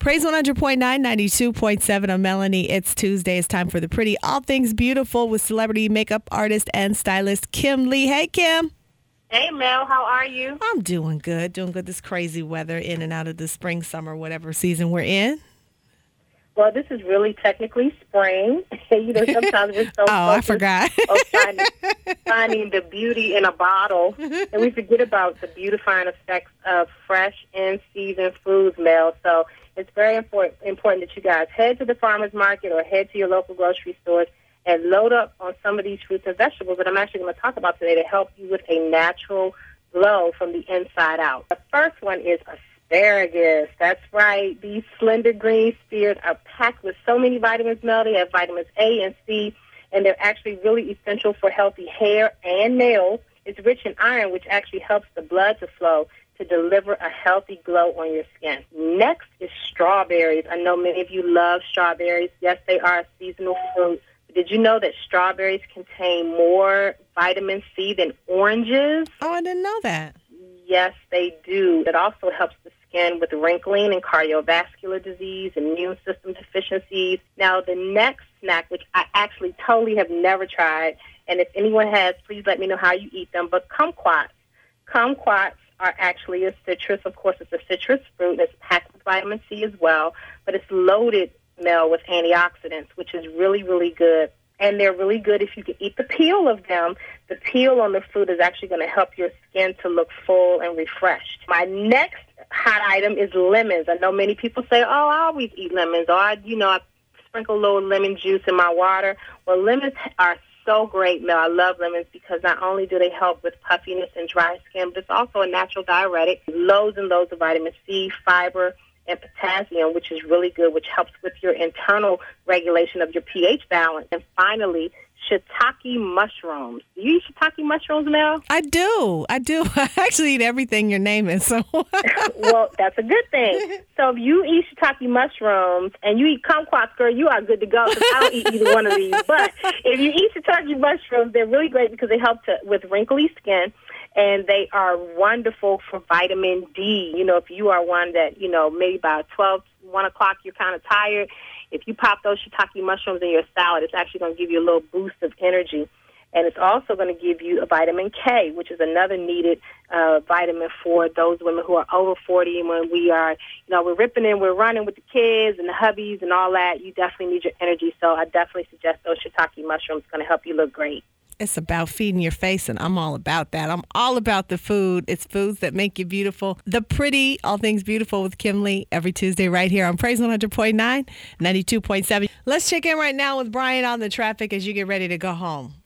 Praise 100.9, 92.7. I'm Melanie. It's Tuesday. It's time for The Pretty All Things Beautiful with celebrity makeup artist and stylist Kim Lee. Hey, Kim. Hey, Mel. How are you? I'm doing good. Doing good. This crazy weather in and out of the spring, summer, whatever season we're in. Well, this is really technically spring. Sometimes we're so I forgot. finding the beauty in a bottle, and we forget about the beautifying effects of fresh and seasoned foods, Mel. So it's very important that you guys head to the farmer's market or head to your local grocery stores and load up on some of these fruits and vegetables that I'm actually going to talk about today to help you with a natural glow from the inside out. The first one is asparagus. That's right. These slender green spears are packed with so many vitamins, Mel. They have vitamins A and C, and they're actually really essential for healthy hair and nails. It's rich in iron, which actually helps the blood to flow to deliver a healthy glow on your skin. Next is strawberries. I know many of you love strawberries. Yes, they are a seasonal fruit. Did you know that strawberries contain more vitamin C than oranges? Oh, I didn't know that. Yes, they do. It also helps the skin with wrinkling and cardiovascular disease, immune system deficiencies. Now, the next snack, which I actually totally have never tried, and if anyone has, please let me know how you eat them, but kumquats. Kumquats are actually a citrus. Of course, it's a citrus fruit. It's packed with vitamin C as well, but it's loaded, Mel, with antioxidants, which is really, really good. And they're really good if you can eat the peel of them. The peel on the fruit is actually going to help your skin to look full and refreshed. My next hot item is lemons. I know many people say, oh, I always eat lemons, or I sprinkle a little lemon juice in my water. Well, lemons are so great, Mel. I love lemons because not only do they help with puffiness and dry skin, but it's also a natural diuretic. Loads and loads of vitamin C, fiber, and potassium, which is really good, which helps with your internal regulation of your pH balance. And finally, shiitake mushrooms. Do you eat shiitake mushrooms, Mel? I do. I actually eat everything you're naming. So, well, that's a good thing. So if you eat shiitake mushrooms and you eat kumquats, girl, you are good to go because I don't eat either one of these. But if you eat shiitake mushrooms, they're really great because they help with wrinkly skin. And they are wonderful for vitamin D. If you are one that, maybe by 1 o'clock, you're kind of tired, if you pop those shiitake mushrooms in your salad, it's actually going to give you a little boost of energy. And it's also going to give you a vitamin K, which is another needed vitamin for those women who are over 40. And when we are, we're ripping and we're running with the kids and the hubbies and all that, you definitely need your energy. So I definitely suggest those shiitake mushrooms. It's going to help you look great. It's about feeding your face, and I'm all about that. I'm all about the food. It's foods that make you beautiful. The Pretty All Things Beautiful with Kim Lee every Tuesday right here on Praise 100.9, 92.7. Let's check in right now with Brian on the traffic as you get ready to go home.